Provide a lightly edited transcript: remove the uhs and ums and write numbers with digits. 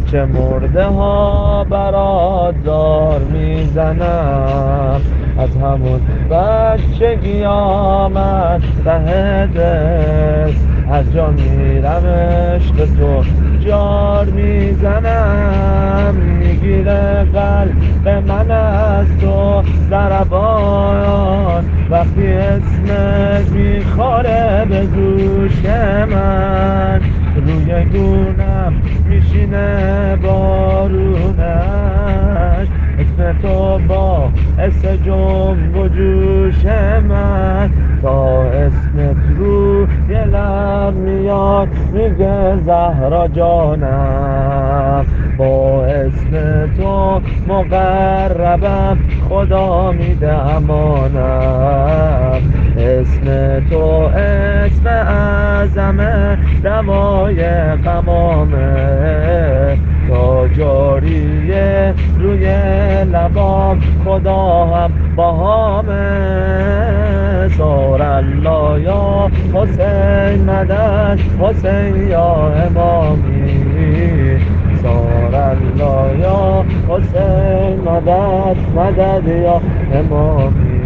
چه مرده ها برات زار میزنم، از همون بچگی آمد ته دل، هر جا میرم عشق تو جار میزنم، میگیره قلب من از تو ضربان، وقتی اسمت میخوره به گوش من، روی گونم میشینه بارونش، اسم تو با جنب و جوش من، تا اسمت روی لب میاد میگه زهرا جانم، با اسم تو مقربم خدا میده امانم، اسم تو اسم اعظمه دوای غمامه، تا جاریه روی لبام خدا هم باهامه، سار الله یا حسین مدد حسین یا امامی، سار الله یا حسین مدد مدد یا امامی.